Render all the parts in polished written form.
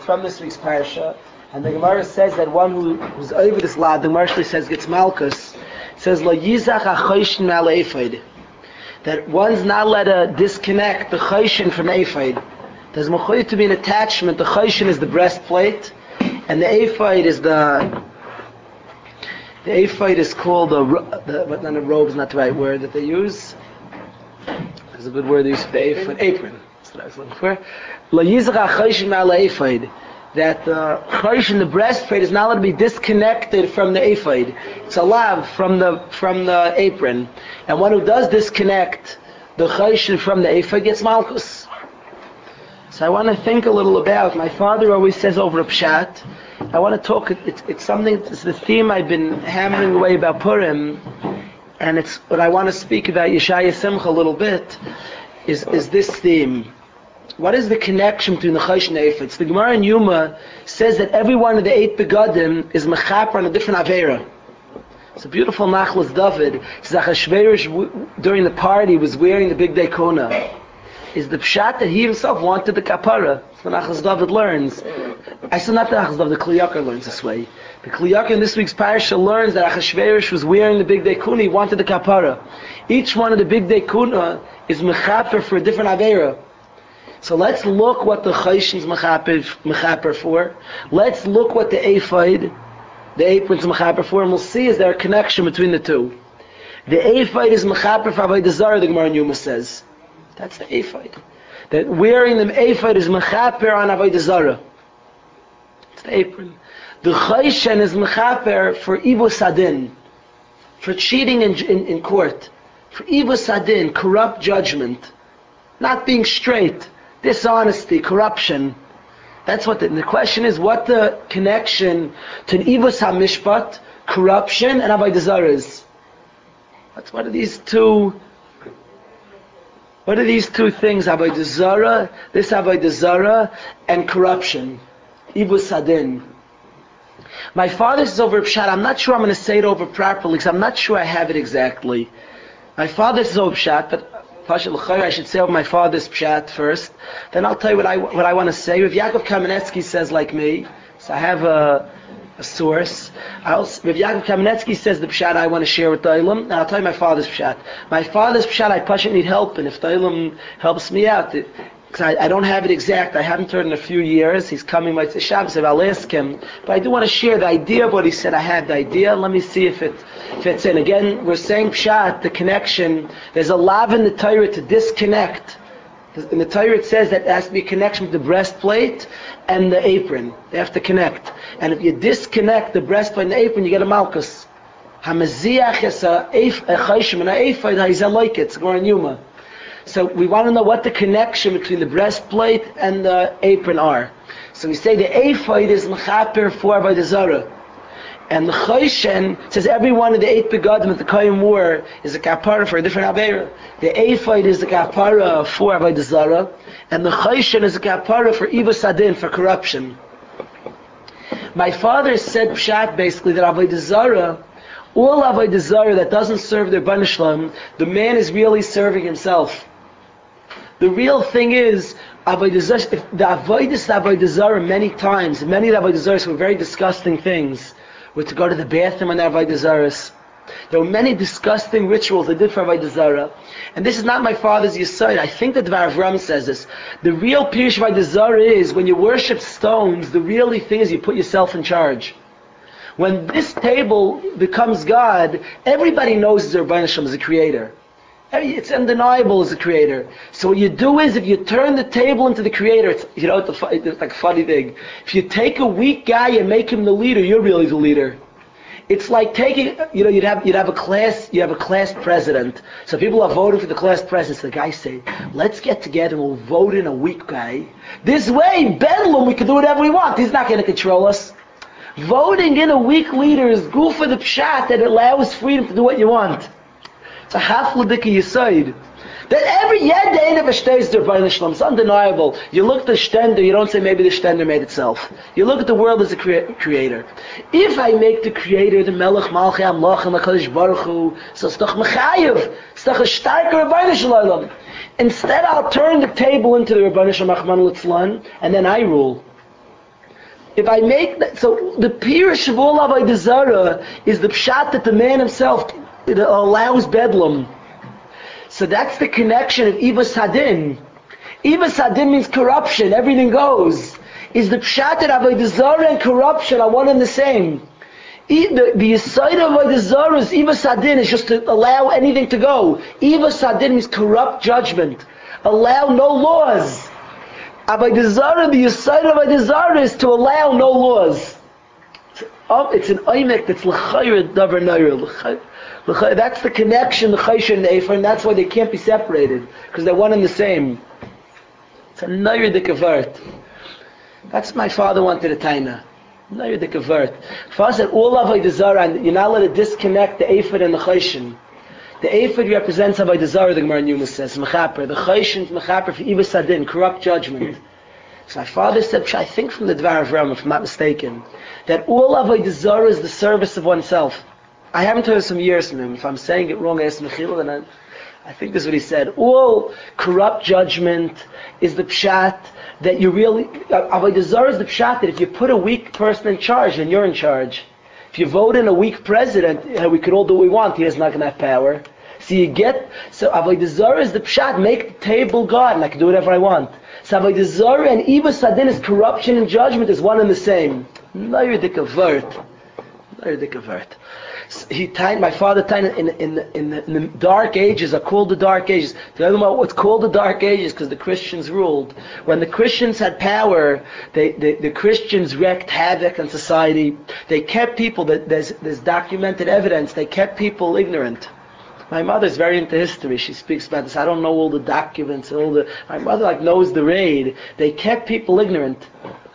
from this week's parsha, and the Gemara says that one who's over this lad, the Gemara actually says gets malchus. It says lo yizach ha'choshen mal ephod, that one's not allowed to disconnect the choshen from the ephod. There's mechuyev to be an attachment. The choshen is the breastplate, and the ephod is the ephod is called but not a robe is not the right word that they use. There's a good word they use for the ephod, apron. That's what I was looking for. Lo yizach ha'choshen mal ephod. That the choshen, the breastplate, is not allowed to be disconnected from the ephod. It's allowed from the apron. And one who does disconnect the choshen from the ephod gets malchus. So I want to think a little about, my father always says over a pshat, I want to talk, it's something, it's the theme I've been hammering away about Purim, and it's what I want to speak about Yeshaya Simcha a little bit, is this theme. What is the connection between the choshen and the ephod? The Gemara in Yuma says that every one of the 8 begadim is mechaper on a different avera. It's a beautiful Nachlas David. It says Achashverosh during the party was wearing the big dekona. Is the pshat that he himself wanted the kapara. That's what Nachlas David learns. I said not the Nachlas David, the Kli Yakar learns this way. The Kli Yakar in this week's parasha learns that Achashverosh was wearing the big dekuna, he wanted the kapara. Each one of the big dekuna is mechaper for a different avera. So let's look what the choshen is mechaper for. Let's look what the ephod, the apron is mechaper for, and we'll see is there a connection between the two. The ephod is mechaper for avodah zarah, the Gemara in Yuma says. That's the ephod. That wearing the ephod is mechaper on avodah zarah. It's the apron. The choshen is mechaper for ivus adin, for cheating in court, for ivus adin, corrupt judgment, not being straight. Dishonesty, corruption. That's what the question is, what the connection to ivus hamishpat, corruption, and avodah zarah is. What are these two things? Avodah zarah, and corruption. Ivus adin. My father says over pshat, I'm not sure I'm going to say it over properly, because I'm not sure I have it exactly. My father says over pshat, but I should say over my father's pshat first. Then I'll tell you what I want to say. Rav Yaakov Kamenetsky says like me, so I have a source. Rav Yaakov Kamenetsky says the pshat I want to share with the Olam, and I'll tell you my father's pshat. My father's pshat I passionately need help, and if the Olam helps me out, because I don't have it exact, I haven't heard in a few years. He's coming by Shabbos, so I'll ask him. But I do want to share the idea of what he said. I have the idea. Let me see if it fits in. Again, we're saying pshat, the connection. There's a lav in the Torah to disconnect. In the Torah it says that there has to be a connection with the breastplate and the apron. They have to connect. And if you disconnect the breastplate and the apron, you get a malchus. Hamaziach is a choshen and a ephod ha'izaloik. It's Gemara in Yuma. So we want to know what the connection between the breastplate and the apron are. So we say the ephod is mechaper for avodah zarah, and the choshen says every one of the 8 begadim that the Kohen wore is a kapara for a different avera. The ephod is a kapara for avodah zarah, and the choshen is a kapara for ivus adin, for corruption. My father said pshat basically that avodah zarah, all avodah zarah that doesn't serve their Rebbeinu Shalom, the man is really serving himself. The real thing is, the avodah zarah many times, many of the avodah zarahs were very disgusting things, were to go to the bathroom on their avodah zarahs. There were many disgusting rituals they did for avodah zarah. And this is not my father's yesod. I think that Dvar Avram says this. The real pirush of avodah zarah is, when you worship stones, the really thing is you put yourself in charge. When this table becomes God, everybody knows the Rebbeinu Shalom is a creator. It's undeniable as a creator. So what you do is, if you turn the table into the creator, it's like a funny thing. If you take a weak guy and make him the leader, you're really the leader. It's like taking, you'd have a class president. So people are voting for the class president. So the guys say, let's get together and we'll vote in a weak guy. This way, Bedlam, we can do whatever we want. He's not going to control us. Voting in a weak leader is good for the pshat that allows freedom to do what you want. It's a hafladika yesod. That every yed of a shteiz der Rebbeinu Shalom. It's undeniable. You look at the shtender, you don't say maybe the shtender made itself. You look at the world as a creator. If I make the creator the Melech Malchei Amlach and the Kadosh Baruch Hu, so it's doch mechayev. It's doch a starker Rebbeinu Shalom. Instead, I'll turn the table into the Rebbeinu Shalom Achman Litzlan, and then I rule. If I make that, so the Pirush of all Avodah Zarah is the pshat that the man himself allows bedlam. So that's the connection of Ivas Hadin. Ivas Hadin means corruption, everything goes. Is the pshat that Avodah Zarah and corruption are one and the same. The side of Avodah Zarah is Ivas Hadin, is just to allow anything to go. Ivas Hadin means corrupt judgment. Allow no laws. Avodah Zarah, the side of Avodah Zarah is to allow no laws. It's an oimek that's l'chayr davar nayr. That's the connection, the Chaysha and the Ephraim, and that's why they can't be separated, because they're one and the same. It's a nayr dekavart. That's my father wanted a taina. Nayr dekavart. Father said, all Avodah Zarah, and you're not allowed to disconnect the Ephraim and the Chayshin. The Ephraim represents Avodah Zarah, the Gemara in Yuma says, Mechaper. The Chayshin is Mechaper for Ivas Hadin, corrupt judgment. So my father said, I think from the Dvar of Ram, if I'm not mistaken, that all Avodah Zarah is the service of oneself. I haven't heard some years from him. If I'm saying it wrong, ask Mechila, then I think this is what he said. All corrupt judgment is the pshat that you really... Avodah Zarah is the pshat that if you put a weak person in charge, then you're in charge. If you vote in a weak president, we could all do what we want, he is not going to have power. So Avodah Zarah is the pshat, make the table God, and I can do whatever I want. So Avodah Zarah and Ivas Hadin is corruption and judgment is one and the same. Nayr dekavart. Nayr dekavart. My father tied in the Dark Ages are called the Dark Ages. Do you know what's called the Dark Ages? Because the Christians ruled. When the Christians had power, the Christians wreaked havoc on society. They kept people, there's documented evidence, they kept people ignorant. My mother's very into history. She speaks about this. I don't know all the documents and my mother knows the raid. They kept people ignorant.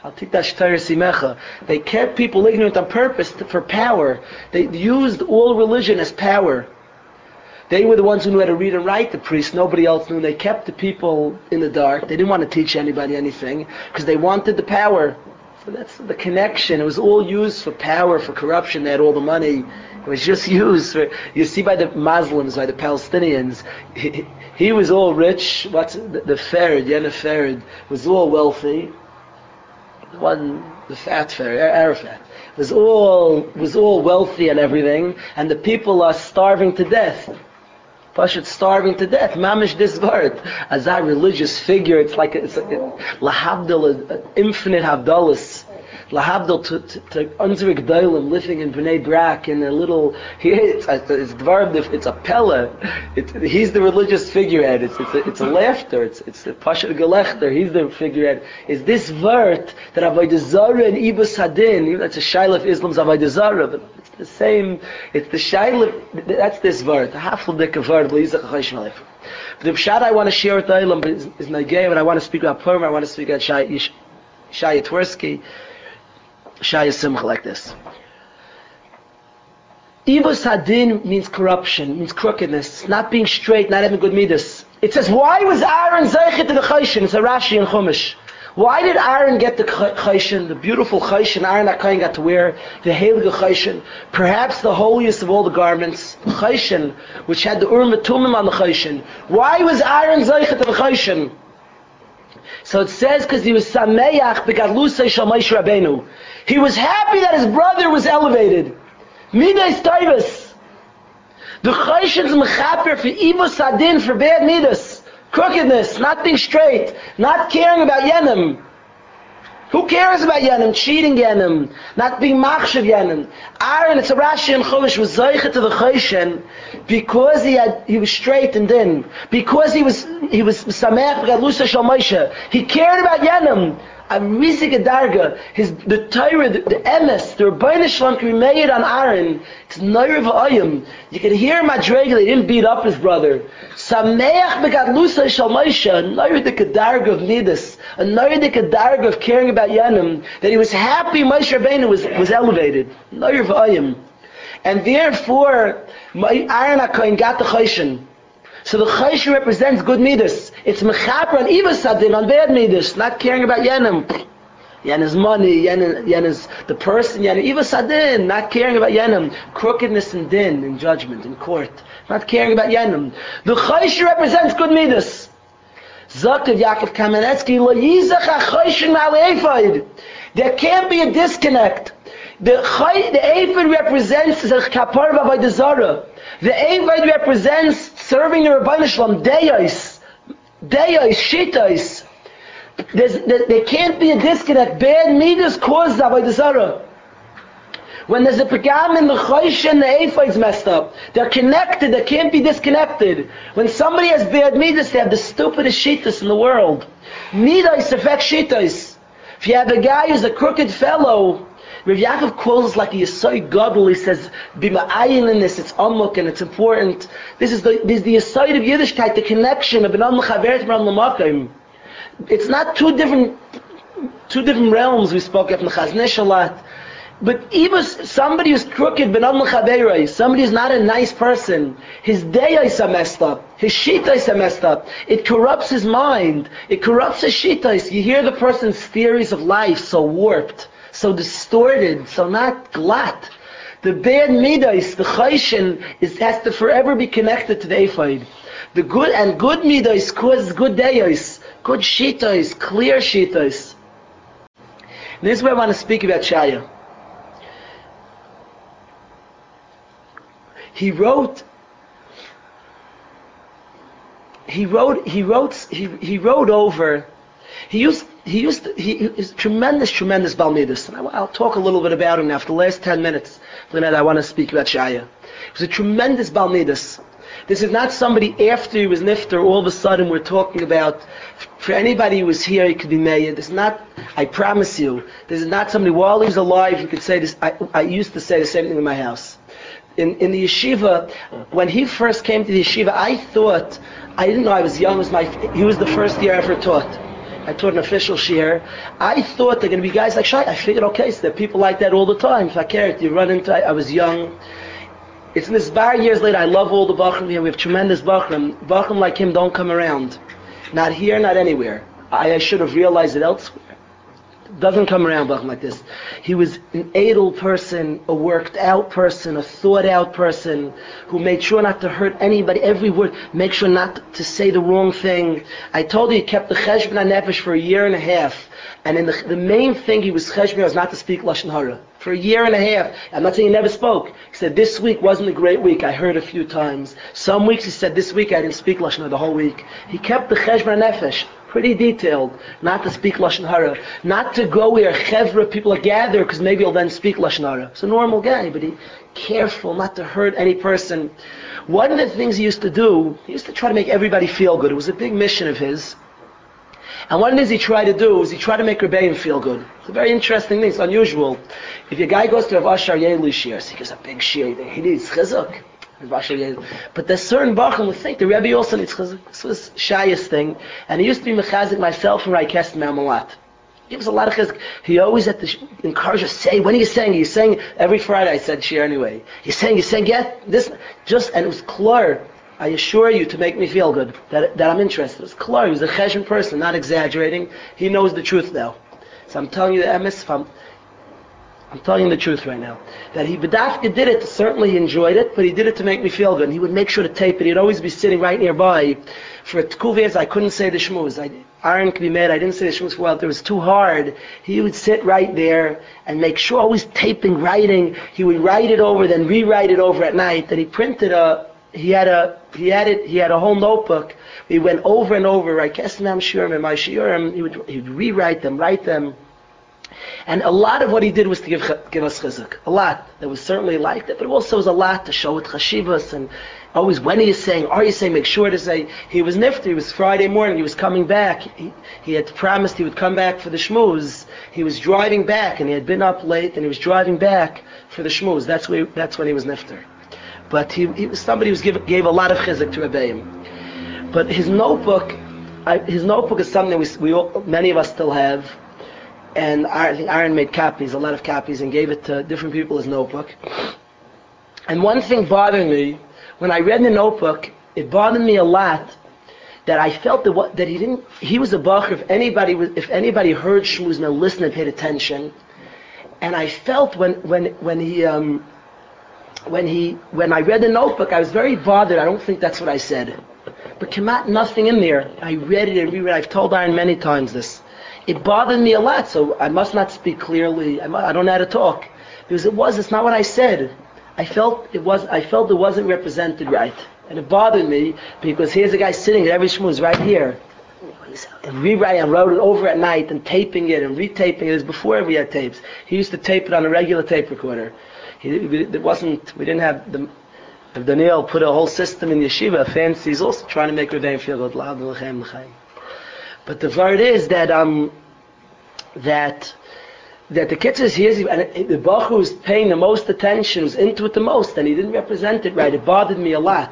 They kept people ignorant on purpose for power. They used all religion as power. They were the ones who knew how to read and write, the priests. Nobody else knew. They kept the people in the dark. They didn't want to teach anybody anything because they wanted the power. So that's the connection. It was all used for power, for corruption. They had all the money. It was just used for, you see by the Muslims, by the Palestinians, he was all rich. The Farid, Yenna Farid, was all wealthy. The fat Farid, Arafat, was all wealthy and everything, and the people are starving to death. Pashut starving to death. Mamish this word. As a religious figure, it's lahabdil, an infinite havdalas. Lahabdil to Unzer G'daylim living in Bnei Brak in a little, it's a pella. He's the religious figurehead. It's a laughter. It's a Pashut Gelechter. He's the figurehead. Is this word that Avodah Zarah and Ivas Hadin, even that's a shaila of Islam's Avodah Zarah, but it's the same. It's the shaila. That's this word. Hafel dika word. The pshat I want to share with the Ilam is Nagay, and I want to speak about Purim. I want to speak about Shaya Twersky. Shaya Simcha like this. Ivas Hadin means corruption, means crookedness, not being straight, not having good midas. It says, why was Aaron zeichet to the Chayshin? It's a Rashi and Chumash. Why did Aaron get the Chayshin, the beautiful Chayshin Aaron HaKohen got to wear, the Heilige Chayshin, perhaps the holiest of all the garments, the Chayshin, which had the Urim Tumim on the Chayshin. Why was Aaron zeichet to the Chayshin? So it says because he was Sameach begadlusei shel Moshe Rabbeinu. He was happy that his brother was elevated. Midas Taivas. The Chayshin's mechaper for Ivas Hadin, for bad midas, crookedness, not being straight, not caring about Yenim. Who cares about Yenim? Cheating Yenim, not being machshav Yenim. Aaron, it's a Rashi and Chumash, was zeichet to the Chayshin because he was straight and din. Because he was Sameach b'gadlusei shel Moshe. He cared about Yenim. A riesige Darga, the Torah, the Emes, the Rebbeinu Shalom can be made on Aaron. It's Noir v'ayim. You can hear Madrega, they didn't beat up his brother. Sameach begadlusei shel Moshe, Noir the Darga of Midas, a Noir the Darga of caring about Yenim, that he was happy Moshe Rabbeinu was elevated. Noir v'ayim. And therefore, Aaron HaKohen got the Chayshin. So the Chayshin represents good midas. It's mechaper and Ivas Hadin on bad midas, not caring about Yenim. Yenem's money, Yenem's the person, Yenem. Ivas Hadin, not caring about Yenim. Crookedness and din, in judgment, in court. Not caring about Yenim. The Chayshin represents good midas. Zakev Yaakov Kamenetsky, Lo Yizach HaChayshin Ma'al Ephod. There can't be a disconnect. The Ephod represents the Kapar B'Avodah Zarah. The Ephod represents serving the Rebbeinu Shalom, Deyos, Shitais. There can't be a disconnect. Bad midas causes Avodah Zarah. When there's a pagam in the Chosh and the Ephod is messed up. They're connected, they can't be disconnected. When somebody has bad midas, they have the stupidest shitas in the world. Midas affect shitas. If you have a guy who's a crooked fellow, Rav Yaakov calls like a Yesod Gadol. He says, "B'ma'ayin in this, it's amok and it's important." This is the Yesod of Yiddishkeit, the connection of an Am L'Chaveret Ram L'Makom. It's not two different realms we spoke of in Chaznish a lot. But even somebody who's crooked, Ben Am L'Chaverei, somebody who's not a nice person, his dayos are messed up, his shitais are messed up. It corrupts his mind. It corrupts his shitais. You hear the person's theories of life so warped, so distorted, so not glatt. The bad midas, the chayshin, has to forever be connected to the ephod. The good midas causes good dayos, good shitais, clear shitais. This is where I want to speak about Shaya. He wrote over. He is tremendous Balmidus. And I'll talk a little bit about him now. For the last 10 minutes, I want to speak about Shaya. He was a tremendous Balmidus. This is not somebody after he was nifter, all of a sudden we're talking about. For anybody who was here, he could be made. This is not, I promise you, this is not somebody while he was alive, you could say this. I used to say the same thing in my house. In the yeshiva, when he first came to the yeshiva, I didn't know I was young. He was the first year I ever taught. I taught an official shiur. I thought they're going to be guys like Shai. I figured, okay, so there are people like that all the time. If I cared, you run into, I was young. It's in this bar years later, I love all the Bachram here. We have tremendous Bachram. Bachram like him don't come around. Not here, not anywhere. I should have realized it elsewhere. Doesn't come around Bachram like this. He was an edel person, a worked out person, a thought out person who made sure not to hurt anybody, every word, make sure not to say the wrong thing. I told you he kept the Cheshbon HaNefesh for 1.5 years. And in the main thing he was Cheshbon was not to speak Lashon Hara. For 1.5 years. I'm not saying he never spoke. He said, this week wasn't a great week. I heard a few times. Some weeks he said, this week I didn't speak Lashon Hara the whole week. He kept the Cheshbon HaNefesh. Pretty detailed, not to speak Lashon Hara, not to go where chevra people are gathered because maybe he'll then speak Lashon Hara. He's a normal guy, but he careful not to hurt any person. One of the things he used to do, he used to try to make everybody feel good. It was a big mission of his. And one of the things he tried to do was he tried to make Rebbeim feel good. It's a very interesting thing, it's unusual. If your guy goes to Rav Asher Yelu shiur, he gives a big shiur, he needs chizuk. But there's certain Bachim who think the Rebbe also needs chizuk. This was Shaya's thing, and he used to be mechazik myself and Raikest Mem a lot. He gives a lot of chizuk. He always had to encourage us, say, when are you saying? He's saying every Friday I said shiur anyway. He's saying, yeah, this, just, and it was clear, I assure you, to make me feel good, that I'm interested. It was clear, he was a cheshbon person, not exaggerating. He knows the truth now. So I'm telling you the emes, I'm telling you the truth right now. That he B'dafka did it, certainly he enjoyed it, but he did it to make me feel good. And he would make sure to tape it. He'd always be sitting right nearby. For 2 years I couldn't say the shmuz. Aaron could be mad, I didn't say the shmuz for a while. It was too hard. He would sit right there and make sure, always taping, writing. He would write it over, then rewrite it over at night. Then he printed he had a whole notebook. He went over and over, right? Kesmam Shurim and my Shiurim. He'd rewrite them, write them. And a lot of what he did was to give us chizuk. A lot. There was certainly like that, but it also was a lot to show it chashivas and always when he is saying, are you saying, make sure to say. He was nifty. It was Friday morning. He was coming back. He had promised he would come back for the shmuz. He was driving back and he had been up late and he was driving back for the shmuz. That's when he was nifter. But he was somebody who gave a lot of chizuk to Rebbeim. But his notebook is something many of us still have. And I think Aaron made copies, a lot of copies, and gave it to different people as notebook. And one thing bothered me, when I read the notebook, it bothered me a lot that I felt that he was a bacher, if anybody heard shmuz and listened and paid attention. And I felt when I read the notebook, I was very bothered. I don't think that's what I said. But came out nothing in there. I read it and reread it. I've told Aaron many times this. it bothered me a lot, so I must not speak clearly. I don't know how to talk. Because it's not what I said. I felt it wasn't represented right. And it bothered me because here's a guy sitting at every shmuz right here. And rewriting, I wrote it over at night and taping it and retaping it. It was before we had tapes. He used to tape it on a regular tape recorder. We didn't have Daniel put a whole system in yeshiva, fancy. He's also trying to make Rebbein feel good. But the word is that the kids is here, and the Bach who's paying the most attention, who's into it the most, and he didn't represent it right. It bothered me a lot.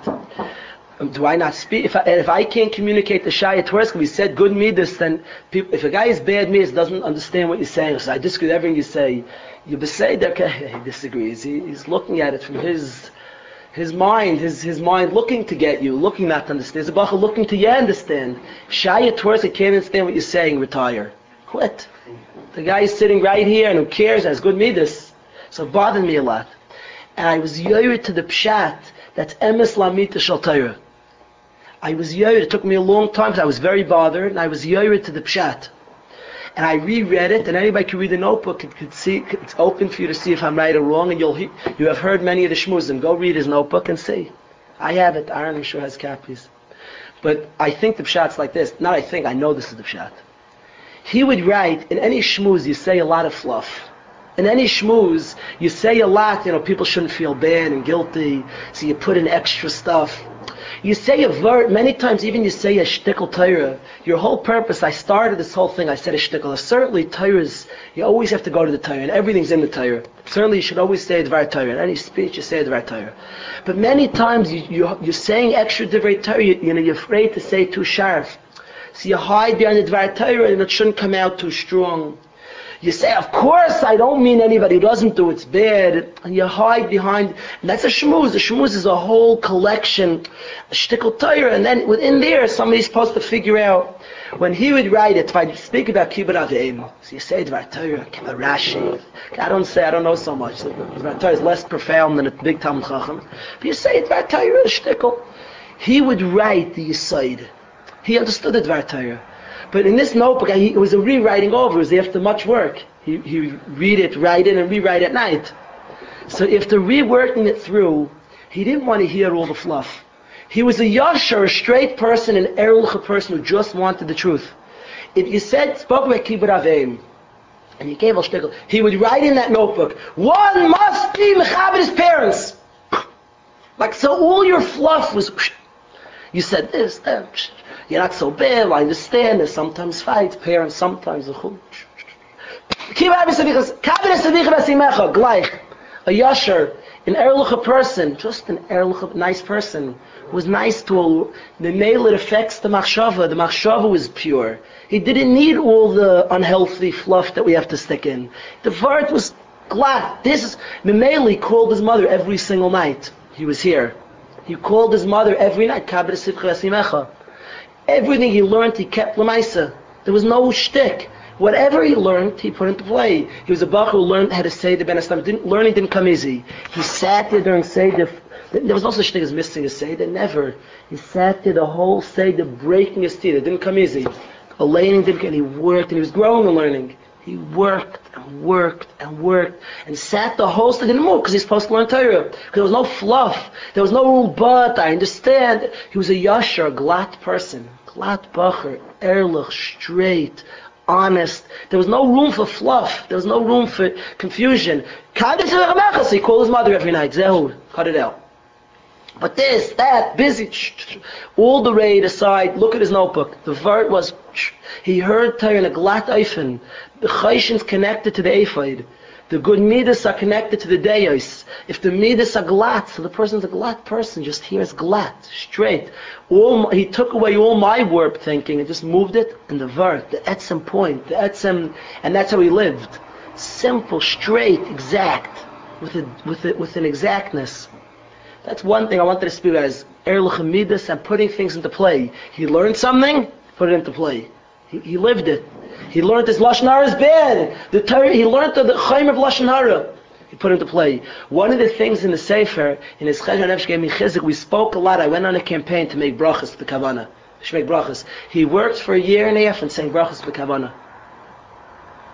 Do I not speak? If I can't communicate the Shaya Tversky, we said good midas, then people, if a guy is bad midas, doesn't understand what you're saying, so I disagree with everything you say, you say that, okay, he disagrees. He's looking at it from his mind, his mind looking to get you, looking not to understand. There's a Bach looking to you understand. Shaya Tversky can't understand what you're saying, retire. Quit. The guy is sitting right here and who cares, has good midas. So it bothered me a lot. And I was yored to the pshat, that's emes lamita shel Torah. I was yored, it took me a long time because I was very bothered, and I was yored to the pshat. And I reread it, and anybody can read the notebook and could see, it's open for you to see if I'm right or wrong, and you have heard many of the shmuzim. Go read his notebook and see. I have it, Aaron I'm sure has copies. But I think the pshat's like this. Not I think, I know this is the pshat. He would write, in any shmuz you say a lot of fluff. In any shmuz you say a lot, people shouldn't feel bad and guilty, so you put in extra stuff. You say a word, many times even you say a shtickle Torah. Your whole purpose, I started this whole thing, I said a shtickle. Certainly Torah's, you always have to go to the Torah, and everything's in the Torah. Certainly you should always say Dvar Torah. In any speech you say Dvar Torah. But many times you're saying extra Dvar Torah, you're afraid to say too sharp. So you hide behind the Dvar Torah and it shouldn't come out too strong. You say, of course, I don't mean anybody who doesn't do it's bad. And you hide behind, and that's a shmuz. The shmuz is a whole collection, a shtickle Torah, and then within there, somebody's supposed to figure out. When he would write it, if I speak about Kibbut Avim, so you say Dvar Torah, Kibbut Rashi. I don't know so much. Dvar Torah is less profound than a big Talmud Chacham. But you say Dvar Torah, a shtickle. He would write the Yesod. He understood the Dvar Torah. But in this notebook, it was a rewriting over. It was after much work. He read it, write it, and rewrite at night. So after reworking it through, he didn't want to hear all the fluff. He was a yasher, a straight person, an erlich person who just wanted the truth. If you spoke about Kibbut Avim, and you gave a shtickle, he would write in that notebook, one must be mechaber his parents. Like, so all your fluff was, you said this, that, you're not so bad, I understand, there's sometimes fights, parents sometimes, a yasher, an erlich person, just an erlich, nice person, was nice to the male, it affects the machshava was pure. He didn't need all the unhealthy fluff that we have to stick in. The vart was glad. Memeli called his mother every single night. He was here. He called his mother every night. Everything he learned, he kept lemaisa. There was no shtick. Whatever he learned, he put into play. He was a bach who learned how to say the Ben Islam. Learning didn't come easy. He sat there during Seder. There was no such thing as missing a Seder. Never. He sat there the whole Seder, breaking his teeth. It didn't come easy. Elaine didn't get. He worked, and he was growing and learning. He worked and worked and worked and sat the whole Seder. Didn't move because he's supposed to learn Torah. Because there was no fluff. There was no but. I understand. He was a yasher, a glatt person. Glatt bacher, ehrlich, straight, honest. There was no room for fluff. There was no room for confusion. So he called his mother every night. Zehud, cut it out. But this, that, busy, all the raid aside, look at his notebook. The vert was, he heard Torah in a glatt eifen. The chayshin's connected to the ephod. The good midas are connected to the deos. If the midas are glatt, so the person's a glatt person, just hears glatt, straight. He took away all my warped thinking and just moved it in the vert, the etzem point, the etzem, and that's how he lived. Simple, straight, exact, with an exactness. That's one thing I wanted to speak about is erlich midas and putting things into play. He learned something, put it into play. He lived it. He learned his Lashon Hara is bad. He learned the Chaim of Lashon Hara. He put it into play. One of the things in the Sefer, in his Cheshbon Nefesh gave me chizik, we spoke a lot. I went on a campaign to make brachas to Kavanah. To make brachas. He worked for a year and a half and sang brachas to Kavanah.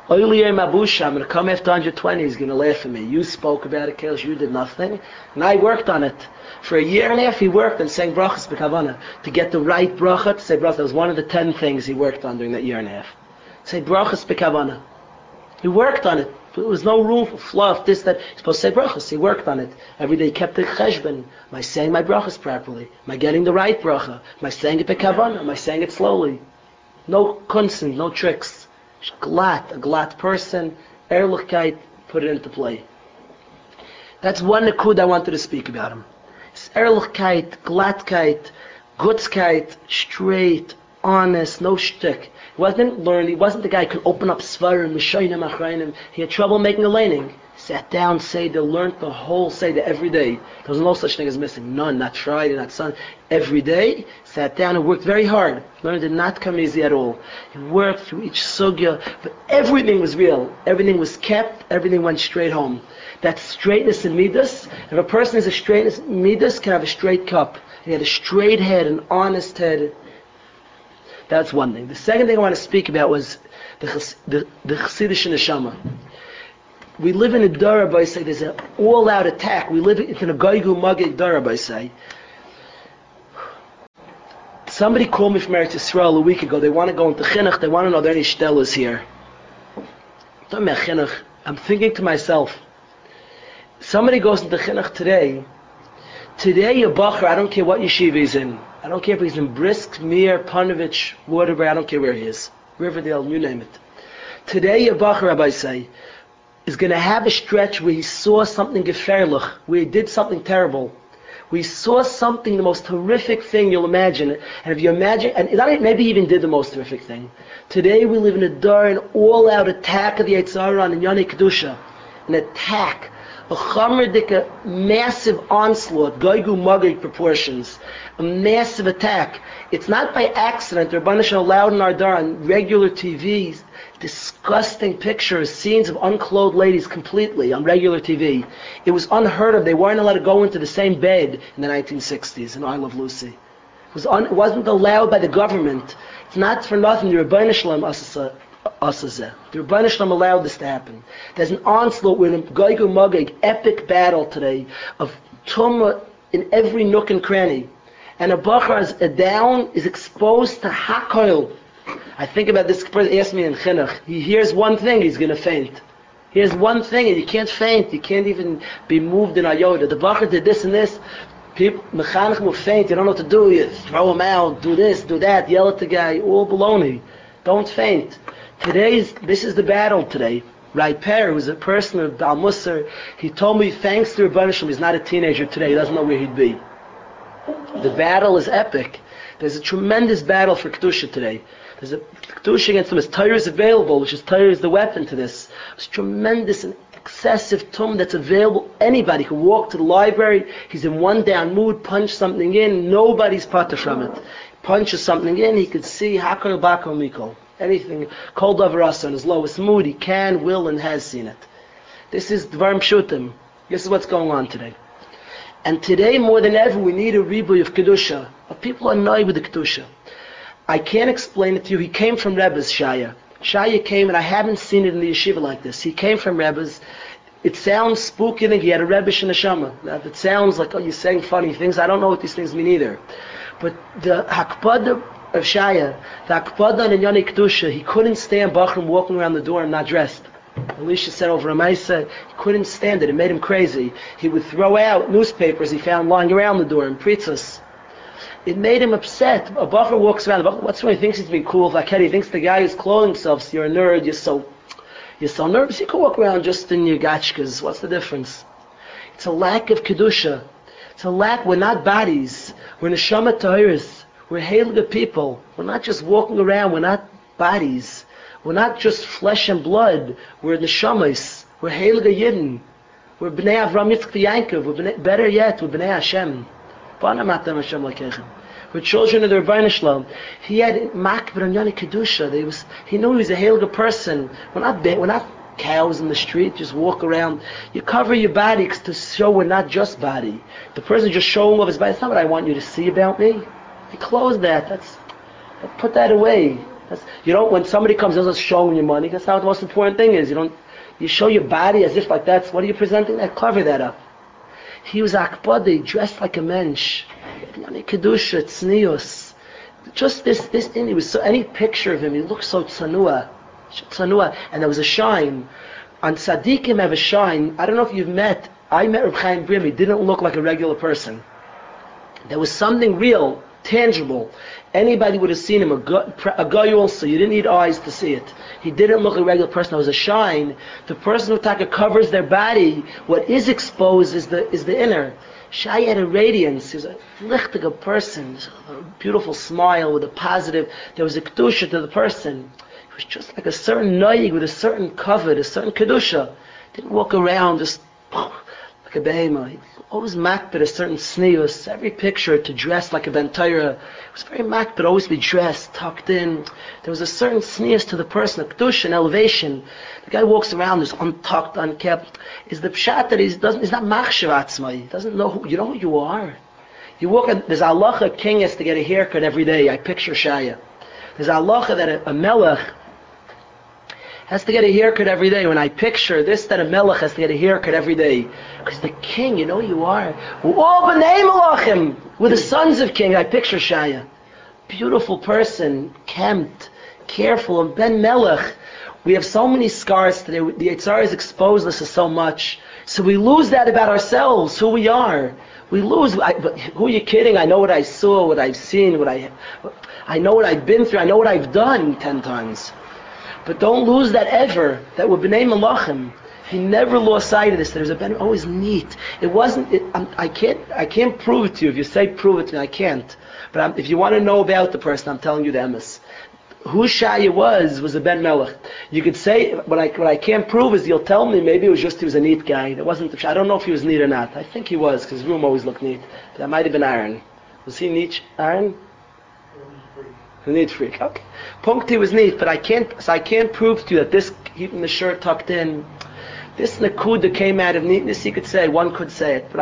Oilier Mabusha, I'm going to come after 120, he's going to laugh at me. You spoke about it, Kalish, you did nothing. And I worked on it. For a year and a half he worked on saying brachas b'kavana. To get the right bracha, to say brachas, that was one of the 10 things he worked on during that year and a half. Say brachas b'kavana. He worked on it. There was no room for fluff, this, that. He's supposed to say brachas. He worked on it. Every day he kept the cheshbon. Am I saying my brachas properly? Am I getting the right bracha? Am I saying it b'kavana? Am I saying it slowly? No kunsten, no tricks. A glatt person, ehrlichkeit, put it into play. That's one nikud I wanted to speak about him. It's ehrlichkeit, glattkeit, gutzkeit, straight, honest, no shtick. He wasn't learned, he wasn't the guy who could open up svarim, mishoinim, achrayim. He had trouble making a laning. Sat down, Seder, learned the whole Seder every day. There was no such thing as missing. None, not Friday, not Sunday. Every day, sat down and worked very hard. Learned did not come easy at all. He worked through each sugya, but everything was real. Everything was kept, everything went straight home. That straightness in Midas, if a person has a straightness in Midas, can have a straight cup. He had a straight head, an honest head. That's one thing. The second thing I want to speak about was the Chassidish neshama. We live in a Dara by say there's an all-out attack. We live in a Goigu Magig Dara by say. Somebody called me from Eretz Yisrael a week ago. They want to go into Chinuch. They want to know are there any shtellas here. I'm thinking to myself, somebody goes into Chinuch today. Today a Bacher, I don't care what yeshiva he's in. I don't care if he's in Brisk, Mir, Panovich, Waterbury. I don't care where he is. Riverdale, you name it. Today a Bacher, Rabbi say, is going to have a stretch where he saw something gefährlich, where he did something terrible. We saw something, the most horrific thing you'll imagine. And if you imagine, and maybe he even did the most horrific thing. Today we live in a dar, an all-out attack of the Yetzer Hara on Inyani Kedusha. An attack. A chamerdika, massive onslaught, Goigu Magig proportions. A massive attack. It's not by accident. The Rebbeinu Shalom allowed in our dar on regular TVs disgusting pictures, scenes of unclothed ladies completely on regular TV. It was unheard of. They weren't allowed to go into the same bed in the 1960s in I Love Lucy. It wasn't allowed by the government. It's not for nothing. The Rebbeinu Shalom the Rebbeinu Shalom allowed this to happen. There's an onslaught with a Goigu Magig, epic battle today of Tumah in every nook and cranny. And a Bachar is exposed to Hakoil. I think about this person asked me in Chinuch. He hears one thing, he's going to faint. He hears one thing and you can't faint. You can't even be moved in Ayota. The Bachar did this and this. People, mechanech will faint. You don't know what to do. You throw him out, do this, do that, yell at the guy. All baloney. Don't faint. This is the battle today. Rai Per, who's a person of Bal Musar, he told me thanks to Rebbeinu Shalom, he's not a teenager today. He doesn't know where he'd be. The battle is epic. There's a tremendous battle for Kedusha today. There's a Kedusha against them. As Torah is available, which is Torah is the weapon to this. It's tremendous and excessive tum that's available. Anybody can walk to the library, he's in one down mood, punch something in, nobody's pater from it. Punches something in, he could see Hakar Bakar Mikol. Anything, Kol Davar Asa in his lowest mood, he can, will, and has seen it. This is Dvarim Shutim. This is what's going on today. And today, more than ever, we need a rebuy of Kedusha. Of people are annoyed with the Kedusha. I can't explain it to you. He came from Rebbe's, Shaya. Shaya came, and I haven't seen it in the yeshiva like this. He came from Rebbe's. It sounds spooky, and he had a Rebbe's neshama. It sounds like, oh, you're saying funny things. I don't know what these things mean either. But the Hakpada of Shaya, the Hakpada in Inyani Kedusha, he couldn't stand Bachram walking around the door and not dressed. Elisha said over a Maisa, he couldn't stand it. It made him crazy. He would throw out newspapers he found lying around the door and pretzas. It made him upset. A Bacher walks around. What's wrong? He thinks he's being cool. Like he thinks the guy is clothing himself. So you're a nerd. You're so nervous. You can walk around just in your gachkas. What's the difference? It's a lack of kedusha. It's a lack. We're not bodies. We're neshama tahiris. We're heilige people. We're not just walking around. We're not bodies. We're not just flesh and blood. We're neshamas. We're heilige yidden. We're bnei Avram Yitzchak Yankov. We're better yet. We're bnei Hashem. We're children of the Rebbeinu Shalom. He had makbid on Inyani Kedusha. He knew he was a heilige person. We're not cows in the street. Just walk around. You cover your body to show we're not just body. The person just showing off his body. That's not what I want you to see about me. You close that. Put that away. You don't, when somebody comes and doesn't show you money, that's not what the most important thing is. You show your body as if like that's, what are you presenting? That cover that up. He was akbadi, dressed like a mensch. Kedusha, tznius. Just this thing, he was so, any picture of him, he looked so tzanua, and there was a shine. On tzaddikim have a shine. I don't know if you've met, I met Reb Chaim Brim, he didn't look like a regular person. There was something real, tangible. Anybody would have seen him, a guy also, you didn't need eyes to see it. He didn't look like a regular person, there was a shine. The person who taka covers their body, what is exposed is the inner. Shai had a radiance, he was a lichtige person, a beautiful smile with a positive, there was a kedusha to the person. He was just like a certain noyig with a certain kavod, a certain kedusha. Didn't walk around just like a behemoth. He always makbid a certain sneus. Every picture to dress like a Ben Torah. It was very makbid, always be dressed, tucked in. There was a certain sneus to the person, a kedusha, an elevation. The guy walks around, is untucked, unkept. Is the pshat that he's not machshav atzmai. He doesn't know who you are. You walk in, there's a halacha, a king has to get a haircut every day. I picture Shaya. There's a halacha that a melech has to get a haircut every day. When I picture this, that a melech has to get a haircut every day. Because the king, you know who you are. All b'nei melachim. We're the sons of king. I picture Shaya. Beautiful person, kempt, careful, and ben melech. We have so many scars today. The Yitzhar has exposed us to so much. So we lose that about ourselves, who we are. We lose. But who are you kidding? I know what I saw, what I've seen, I know what I've been through. I know what I've done 10 times. But don't lose that ever. That we're b'nei malachim. He never lost sight of this. There's a ben always neat. It wasn't. I can't prove it to you. If you say prove it to me, I can't. But if you want to know about the person, I'm telling you the emes. Who Shaya was a Ben Melech. You could say, what I can't prove is you'll tell me maybe it was just he was a neat guy. It wasn't. I don't know if he was neat or not. I think he was because his room always looked neat. But that might have been Aaron. Was he neat? Aaron? A neat freak. Okay. Punkti was neat, but I can't prove to you that this keeping the shirt tucked in, this nakuda came out of neatness. You could say, one could say it, but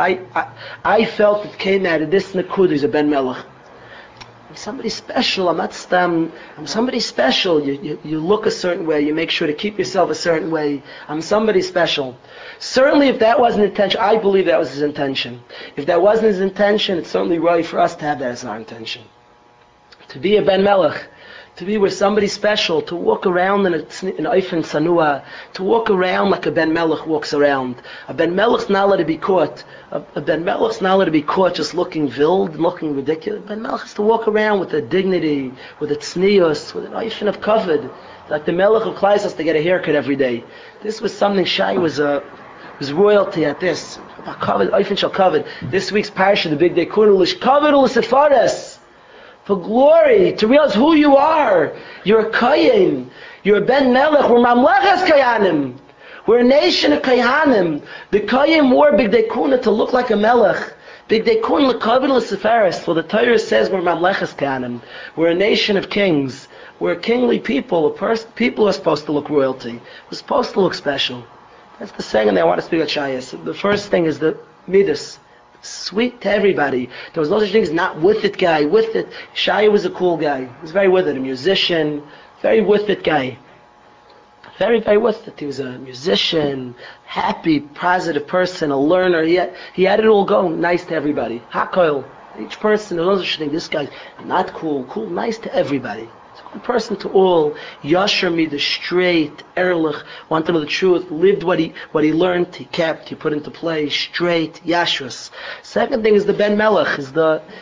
I felt it came out of this nakuda. He's a Ben Melech. I'm somebody special. I'm not stam. I'm somebody special. You look a certain way. You make sure to keep yourself a certain way. I'm somebody special. Certainly, if that wasn't intention, I believe that was his intention. If that wasn't his intention, it's certainly right for us to have that as our intention. To be a Ben Melech, to be with somebody special, to walk around in an Eifen Sanua, to walk around like a Ben Melech walks around. A Ben Melech's not allowed to be caught. A Ben Melech's not allowed to be caught just looking vild, looking ridiculous. Ben Melech has to walk around with a dignity, with a tznius, with an Eifen of kavod. Like the Melech of Klais has to get a haircut every day. This was something Shai was royalty at this. Eifen shall kavod. This week's parasha, the big day, Kunulish kavod u'sefares. For glory, to realize who you are. You're a Kayin. You're a Ben Melech. We're Mamlechas Kayanim. We're a nation of Kayanim. The Kayin wore Bigdei Kuna to look like a Melech. Bigdei Kuna l'kavod l'sefaris. For the Torah says we're Mamlechas Kayanim. We're a nation of kings. We're a kingly people. People are supposed to look royalty. We're supposed to look special. That's the second thing I want to speak about Shayas. The first thing is the Midas. Sweet to everybody. There was no such thing as not with it guy. With it. Shaya was a cool guy. He was very with it. A musician. Very with it guy. Very, very with it. He was a musician. Happy, positive person. A learner. He had it all going. Nice to everybody. Hakoil. Each person. There was no such thing. This guy's not cool. Cool. Nice to everybody. A person to all, Yasher Midah, straight, ehrlich, wanted to know the truth, lived what he learned, he kept, he put into play, straight, Yashrus. Second thing is the Ben Melech, is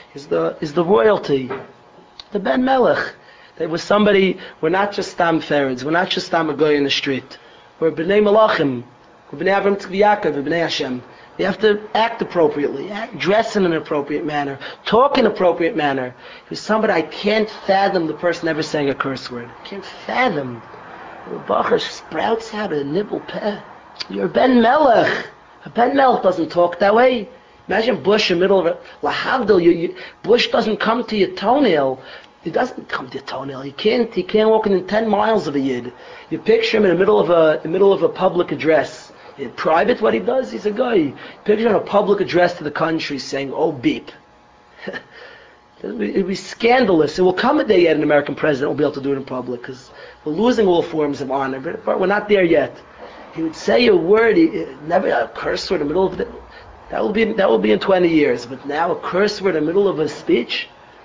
the royalty. The Ben Melech. There was somebody, we're not just Stam Feretz, we're not just Stam a guy in the street. We're B'nai Malachim, we're B'nai Avram Tzvi Yaakov, we're B'nai Hashem. We have to act appropriately, dress in an appropriate manner, talk in an appropriate manner. If somebody, I can't fathom the person ever saying a curse word. I can't fathom. The Bacher sprouts out a nibble peh. You're Ben Melech. A Ben Melech doesn't talk that way. Imagine Bush in the middle of it. Lahavdil, Bush doesn't come to your toenail. He doesn't come to your toenail. He can't walk in 10 miles of a yid. You picture him in the middle of a public address. In private, what he does, he's a guy. Picture a public address to the country saying, "Oh beep." It'll be scandalous. It will come a day yet an American president will be able to do it in public because we're losing all forms of honor, but we're not there yet. He would say a word, never a curse word in the middle of it. That will be in 20 years. But now a curse word in the middle of a speech,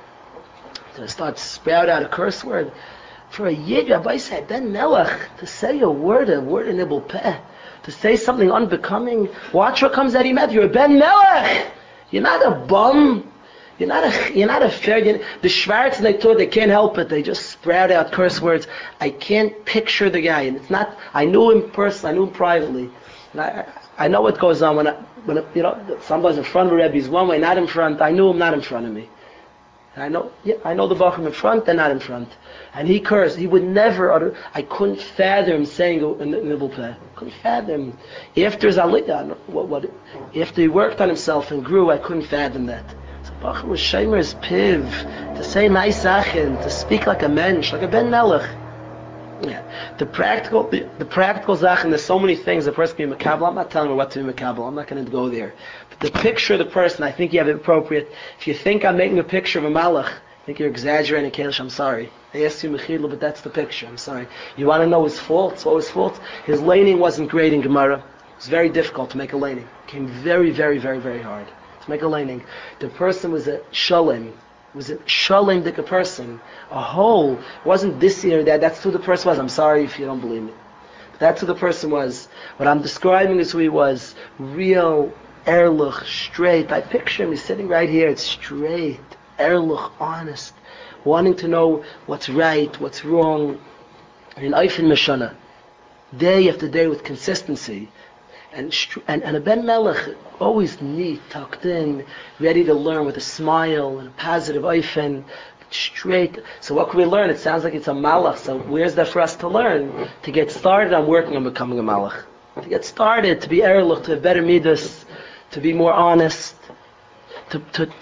to start sprout out a curse word. For a Yid, Rabbi said, Ben Melech, to say a word in Ibul Peh, to say something unbecoming, watch what comes out of your mouth. You're a Ben Melech. You're not a bum. You're not a fair. The Schwarz and they thought they can't help it. They just sprout out curse words. I can't picture the guy, and it's not. I knew him personally. I knew him privately. And I know what goes on when somebody's in front of a Rebbe, he's one way, not in front. I knew him not in front of me. And I know the Bachim in front, they're not in front. And he cursed. He would never utter. I couldn't fathom saying in the Ibul Peh. Couldn't fathom. After his aliyah, after he worked on himself and grew, I couldn't fathom that. So Bachim was Shemer's piv to say nice sachen, to speak like a mensch, like a Ben Melech. Yeah, the practical Sachen. There's so many things a person can be makabel. I'm not telling you what to be makabel. I'm not going to go there. But the picture of the person, I think you have it appropriate. If you think I'm making a picture of a malach, I think you're exaggerating, Kalish. I'm sorry. I asked you mechidla, but that's the picture. I'm sorry. You want to know his faults? What was his faults? His laning wasn't great in Gemara. It was very difficult to make a laning. It came very, very, very, very hard to make a laning. The person was a shalem. Was a shalem dik a person, a whole. It wasn't this here or that. That's who the person was. I'm sorry if you don't believe me. But that's who the person was. What I'm describing is who he was. Real, ehrlich, straight. I picture him. He's sitting right here. It's straight, ehrlich, honest, wanting to know what's right, what's wrong. In Eifin Meshana, day after day with consistency. And a Ben Melech, always neat, tucked in, ready to learn with a smile and a positive oifen, straight. So what can we learn? It sounds like it's a malach. So where's that for us to learn? To get started on working on becoming a malach. To get started, to be erlich, to have better midas, to be more honest, to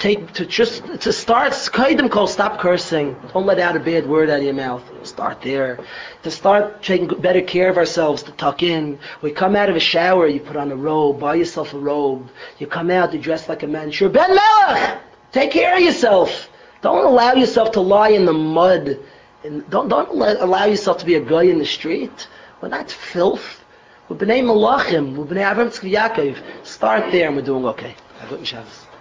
start, kaidim kol, stop cursing. Don't let out a bad word out of your mouth. Start there. To start taking better care of ourselves, to tuck in. We come out of a shower, you put on a robe, buy yourself a robe. You come out, you dress like a man. You're Ben Melech! Take care of yourself. Don't allow yourself to lie in the mud. And don't allow yourself to be a guy in the street. We're not filth. We're B'nai Malachim. We're B'nai Avram Tzvi Yaakov. Start there and we're doing okay. Have a good Shabbos.